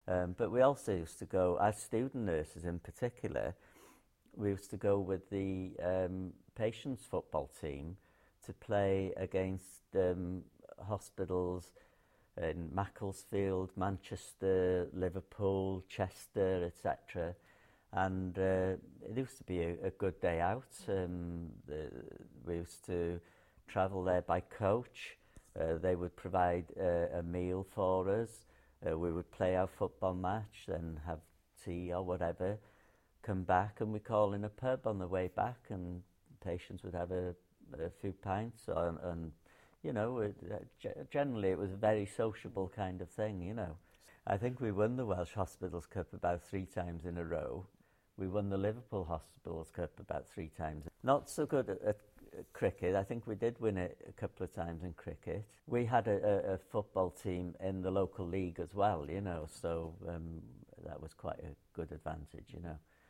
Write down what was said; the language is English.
But we also used to go, as student nurses in particular, we used to go with the patients' football team to play against hospitals in Macclesfield, Manchester, Liverpool, Chester, etc. And it used to be a good day out. We used to travel there by coach. They would provide a meal for us. We would play our football match, then have tea or whatever, come back, and we call in a pub on the way back, and patients would have a few pints, and you know, generally it was a very sociable kind of thing, you know. I think we won the Welsh Hospitals Cup about 3 times in a row. We won the Liverpool Hospitals Cup about 3 times. Not so good at cricket. I think we did win it a couple of times in cricket. We had a football team in the local league as well, you know, so that was quite a good advantage, you know.